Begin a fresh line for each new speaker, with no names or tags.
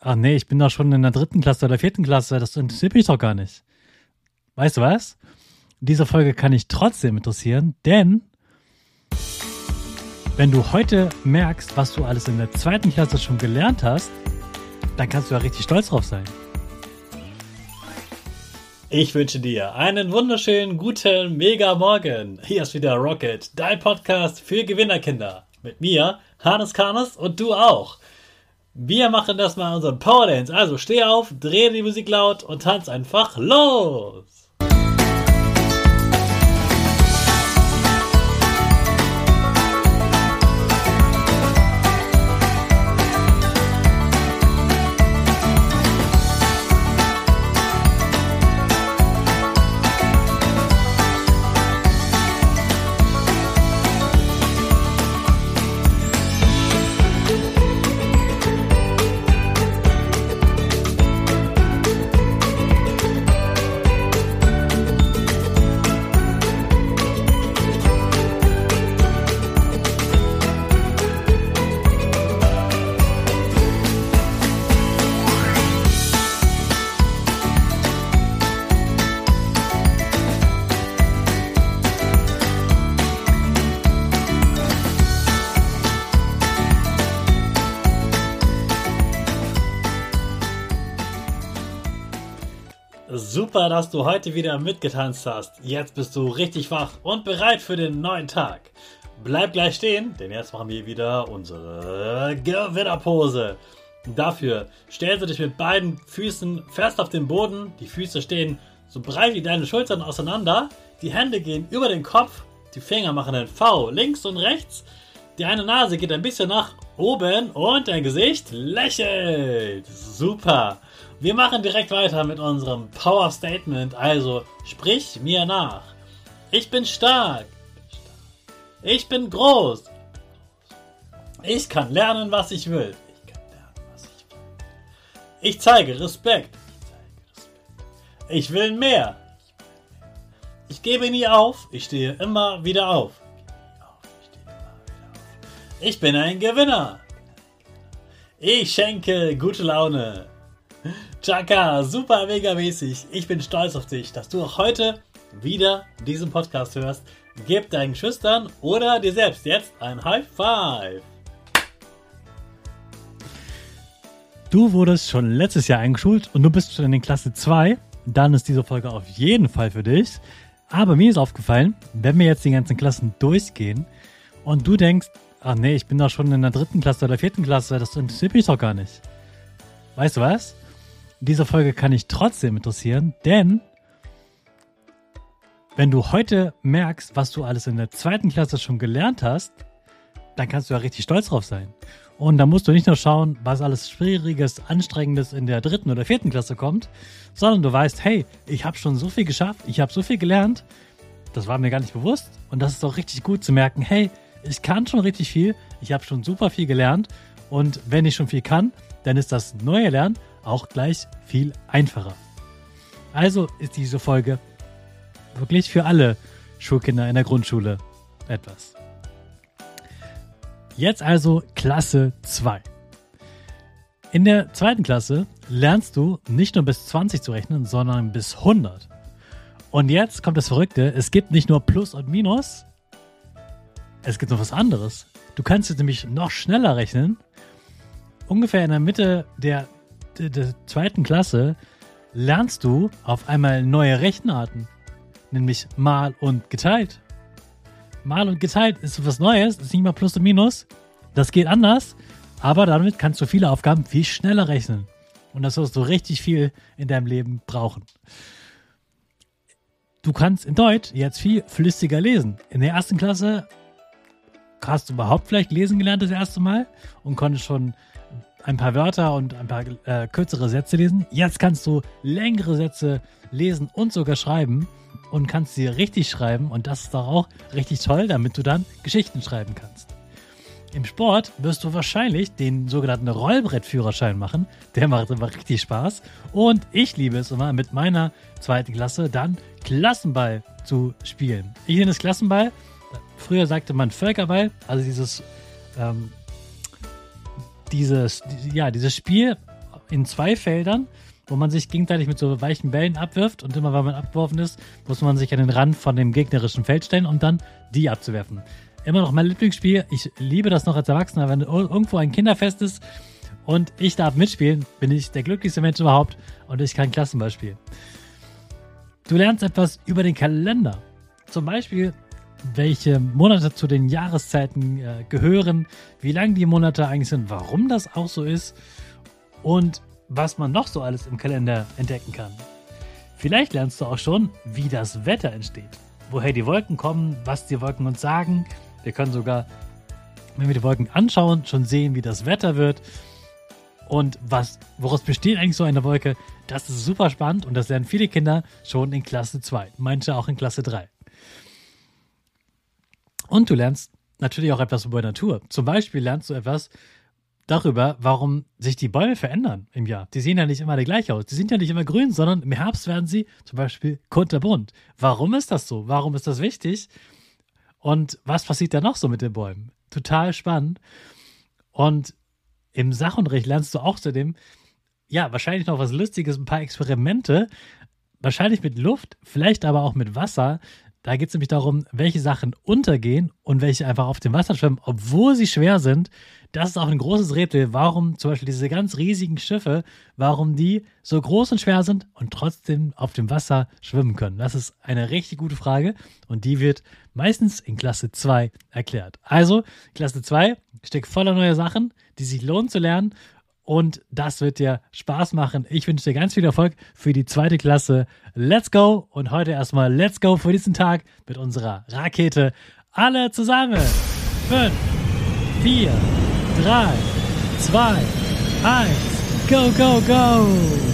ach nee, ich bin doch schon in der 3. Klasse oder 4. Klasse, das interessiert mich doch gar nicht. Weißt du was? Diese Folge kann dich trotzdem interessieren, denn wenn du heute merkst, was du alles in der 2. Klasse schon gelernt hast, dann kannst du ja richtig stolz drauf sein. Ich wünsche dir einen wunderschönen, guten, mega Morgen. Hier ist wieder Rocket, dein Podcast für Gewinnerkinder. Mit mir, Hannes Karnes und du auch. Wir machen das mal unseren Power Dance. Also steh auf, dreh die Musik laut und tanz einfach los. Super, dass du heute wieder mitgetanzt hast. Jetzt bist du richtig wach und bereit für den neuen Tag. Bleib gleich stehen, denn jetzt machen wir wieder unsere Gewinnerpose. Dafür stellst du dich mit beiden Füßen fest auf den Boden. Die Füße stehen so breit wie deine Schultern auseinander. Die Hände gehen über den Kopf. Die Finger machen ein V links und rechts. Die eine Nase geht ein bisschen nach oben und dein Gesicht lächelt. Super. Wir machen direkt weiter mit unserem Power Statement. Also sprich mir nach. Ich bin stark. Ich bin groß. Ich kann lernen, was ich will. Ich zeige Respekt. Ich will mehr. Ich gebe nie auf. Ich stehe immer wieder auf. Ich bin ein Gewinner. Ich schenke gute Laune. Chaka, super mega mäßig. Ich bin stolz auf dich, dass du auch heute wieder diesen Podcast hörst. Gib deinen Geschwistern oder dir selbst jetzt ein High Five. Du wurdest schon letztes Jahr eingeschult und du bist schon in der Klasse 2. Dann ist diese Folge auf jeden Fall für dich. Aber mir ist aufgefallen, wenn wir jetzt die ganzen Klassen durchgehen und du denkst, ach nee, ich bin doch schon in der 3. Klasse oder 4. Klasse, das interessiert mich doch gar nicht. Weißt du was? Diese Folge kann dich trotzdem interessieren, denn wenn du heute merkst, was du alles in der 2. Klasse schon gelernt hast, dann kannst du ja richtig stolz drauf sein. Und da musst du nicht nur schauen, was alles Schwieriges, Anstrengendes in der 3. oder 4. Klasse kommt, sondern du weißt, hey, ich habe schon so viel geschafft, ich habe so viel gelernt, das war mir gar nicht bewusst. Und das ist auch richtig gut zu merken, hey, ich kann schon richtig viel, ich habe schon super viel gelernt und wenn ich schon viel kann, dann ist das neue Lernen auch gleich viel einfacher. Also ist diese Folge wirklich für alle Schulkinder in der Grundschule etwas. Jetzt also Klasse 2. In der 2. Klasse lernst du nicht nur bis 20 zu rechnen, sondern bis 100. Und jetzt kommt das Verrückte, es gibt nicht nur Plus und Minus, es gibt noch was anderes. Du kannst jetzt nämlich noch schneller rechnen. Ungefähr in der Mitte der 2. Klasse lernst du auf einmal neue Rechenarten, nämlich mal und geteilt. Mal und geteilt ist was Neues, ist nicht mal Plus und Minus. Das geht anders, aber damit kannst du viele Aufgaben viel schneller rechnen. Und das wirst du richtig viel in deinem Leben brauchen. Du kannst in Deutsch jetzt viel flüssiger lesen. In der 1. Klasse hast du überhaupt vielleicht lesen gelernt das erste Mal und konntest schon ein paar Wörter und ein paar kürzere Sätze lesen. Jetzt kannst du längere Sätze lesen und sogar schreiben und kannst sie richtig schreiben. Und das ist doch auch richtig toll, damit du dann Geschichten schreiben kannst. Im Sport wirst du wahrscheinlich den sogenannten Rollbrettführerschein machen. Der macht immer richtig Spaß. Und ich liebe es immer, mit meiner 2. Klasse dann Klassenball zu spielen. Ich nenne es Klassenball. Früher sagte man Völkerball. Also dieses Spiel in 2 Feldern, wo man sich gegenseitig mit so weichen Bällen abwirft und immer, wenn man abgeworfen ist, muss man sich an den Rand von dem gegnerischen Feld stellen, um dann die abzuwerfen. Immer noch mein Lieblingsspiel. Ich liebe das noch als Erwachsener, wenn irgendwo ein Kinderfest ist und ich darf mitspielen, bin ich der glücklichste Mensch überhaupt und ich kann Klassenball spielen. Du lernst etwas über den Kalender. Zum Beispiel, welche Monate zu den Jahreszeiten gehören, wie lang die Monate eigentlich sind, warum das auch so ist und was man noch so alles im Kalender entdecken kann. Vielleicht lernst du auch schon, wie das Wetter entsteht, woher die Wolken kommen, was die Wolken uns sagen. Wir können sogar, wenn wir die Wolken anschauen, schon sehen, wie das Wetter wird und woraus besteht eigentlich so eine Wolke. Das ist super spannend und das lernen viele Kinder schon in Klasse 2, manche auch in Klasse 3. Und du lernst natürlich auch etwas über Natur. Zum Beispiel lernst du etwas darüber, warum sich die Bäume verändern im Jahr. Die sehen ja nicht immer gleich aus. Die sind ja nicht immer grün, sondern im Herbst werden sie zum Beispiel kunterbunt. Warum ist das so? Warum ist das wichtig? Und was passiert da noch so mit den Bäumen? Total spannend. Und im Sachunterricht lernst du außerdem, ja, wahrscheinlich noch was Lustiges, ein paar Experimente, wahrscheinlich mit Luft, vielleicht aber auch mit Wasser. Da geht es nämlich darum, welche Sachen untergehen und welche einfach auf dem Wasser schwimmen, obwohl sie schwer sind. Das ist auch ein großes Rätsel, warum zum Beispiel diese ganz riesigen Schiffe, warum die so groß und schwer sind und trotzdem auf dem Wasser schwimmen können. Das ist eine richtig gute Frage und die wird meistens in Klasse 2 erklärt. Also Klasse 2 steckt voller neuer Sachen, die sich lohnen zu lernen. Und das wird dir Spaß machen. Ich wünsche dir ganz viel Erfolg für die 2. Klasse. Let's go! Und heute erstmal Let's go für diesen Tag mit unserer Rakete. Alle zusammen. 5, 4, 3, 2, 1. Go, go, go!